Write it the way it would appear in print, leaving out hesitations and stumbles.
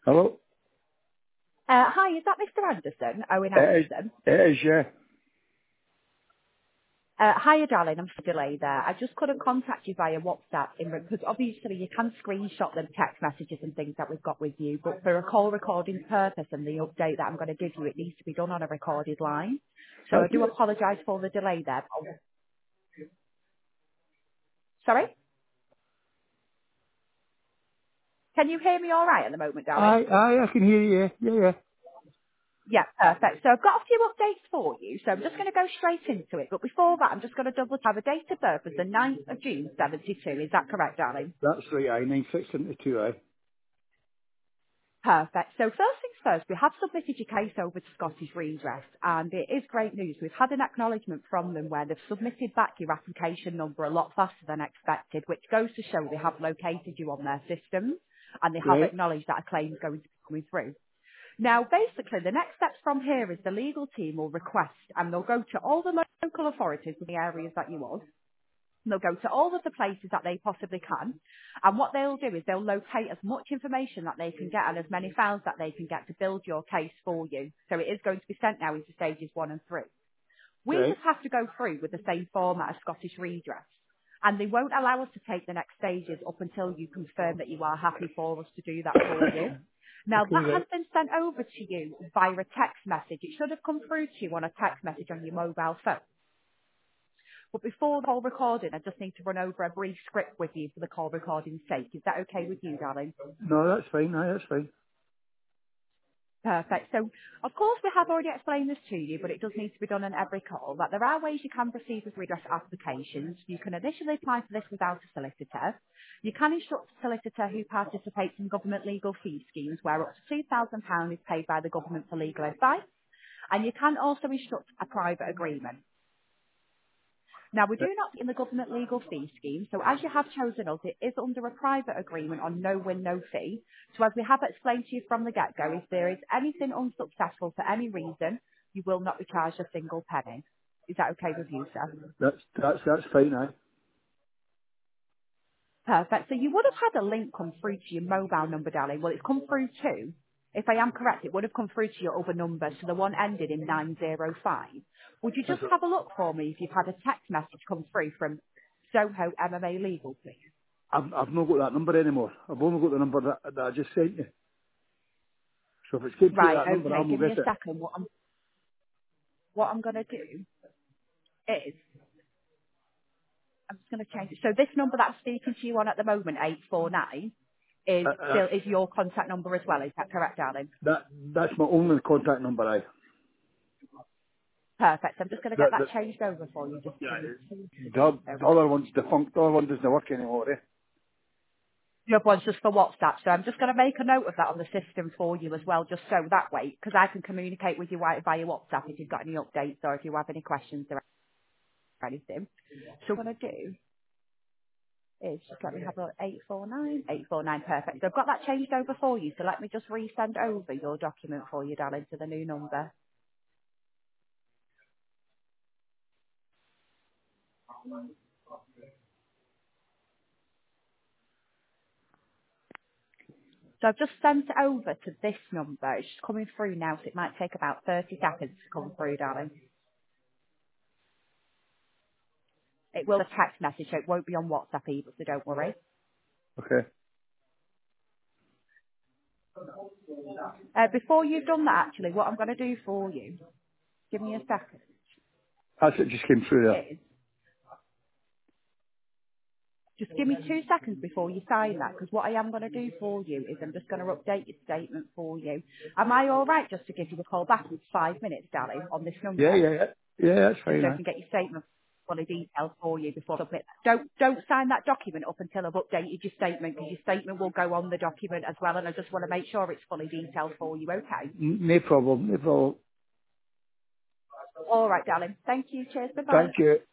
Hello? Hi, is that Mr. Anderson? Owen It is, Anderson. it is, yeah. Hiya, darling. I'm for delay there. I just couldn't contact you via WhatsApp because obviously you can screenshot them text messages and things that we've got with you, but for a call recording purpose and the update that I'm going to give you, it needs to be done on a recorded line. So I That's do it. apologise for the delay there. Sorry? Can you hear me all right at the moment, darling? I can hear you, yeah. Yeah, perfect. So I've got a few updates for you, so I'm just going to go straight into it. But before that, I'm just going to double have a date of birth as the 9th of June, 72. Is that correct, darling? That's right, 9672, Perfect. So first things first, we have submitted your case over to Scottish Redress, and it is great news. We've had an acknowledgement from them where they've submitted back your application number a lot faster than expected, which goes to show they have located you on their systems, and they have Right, acknowledged that a claim is going to be coming through. Now, basically, the next steps from here is the legal team will request, and they'll go to all the local authorities in the areas that you was, they'll go to all of the places that they possibly can. And what they'll do is they'll locate as much information that they can get and as many files that they can get to build your case for you. So it is going to be sent now into stages 1 and 3. We right. just have to go through with the same format as Scottish Redress. And they won't allow us to take the next stages up until you confirm that you are happy for us to do that for you. Now Okay, that has right. been sent over to you via a text message. It should have come through to you on a text message on your mobile phone. But before the call recording, I just need to run over a brief script with you for the call recording's sake. Is that okay with you, darling? No, that's fine, that's fine. Perfect. So, of course, we have already explained this to you, but it does need to be done on every call, that there are ways you can proceed with redress applications. You can initially apply for this without a solicitor. You can instruct a solicitor who participates in government legal fee schemes where up to £2,000 is paid by the government for legal advice. And you can also instruct a private agreement. Now, we do Right. not in the government legal fee scheme, so as you have chosen us, it is under a private agreement on no win, no fee. So as we have explained to you from the get-go, if there is anything unsuccessful for any reason, you will not be charged a single penny. Is that okay with you, sir? That's fine, Perfect. So you would have had a link come through to your mobile number, darling. Well, it's come through to, if I am correct, it would have come through to your other number, so the one ended in 905. Would you just That's it. have a look for me if you've had a text message come through from Soho MMA Legal, please? I've not got that number anymore. I've only got the number that I just sent you. So if it's came through Right, that number, okay. I will Give me a get it. second. What I'm going to do is I'm just going to change it. So this number that I'm speaking to you on at the moment, 849, is That's, still is your contact number as well. Is that correct, darling? that's my only contact number, Perfect. I'm just going to get that The, changed over for you. Just yeah, give me 2 seconds. the other one's defunct. The other one doesn't work anymore, The other one's just for WhatsApp, so I'm just going to make a note of that on the system for you as well, just so that way, because I can communicate with you via WhatsApp if you've got any updates or if you have any questions or anything. So what I'm going to do is just let me have a 849. 849, perfect. So I've got that changed over for you, so let me just resend over your document for you, darling, to the new number. So I've just sent it over to this number. It's just coming through now, so it might take about 30 seconds to come through, darling. It will be a text message, so it won't be on WhatsApp either, so don't worry. Okay. Before you've done that, actually, what I'm going to do for you, give me a second, That's it, just came through there. is just give me 2 seconds before you sign that, because what I am going to do for you is I'm just going to update your statement for you. Am I all right just to give you a call back in 5 minutes, darling, on this Yeah, number, yeah, yeah. Yeah, that's just fine, so I can get your statement fully detailed for you before I submit. Don't sign that document up until I've updated your statement, because your statement will go on the document as well, and I just want to make sure it's fully detailed for you, okay? No problem, no problem. All right, darling. Thank you. Cheers. Bye-bye. Thank you.